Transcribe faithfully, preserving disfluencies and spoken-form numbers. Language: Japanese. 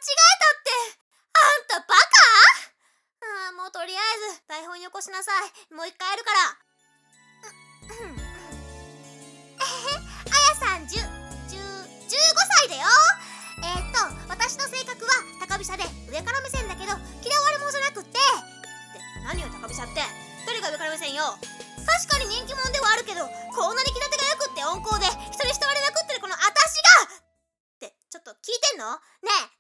えたって。あんたバカ？あーもうとりあえず台本よこしなさい。もう一回やるから。うんうんえへへ、あやさんじゅう、じゅう、じゅうごさいだよ。えーっと私の性格は高飛車で上から目線だけど嫌われ者じゃなくって。って何よ高飛車って。誰が上から目線よ。確かに人気者ではあるけど、こんなに気立てがよくって温厚で人に慕われまくってるこの私がってちょっと聞いてんのねえ。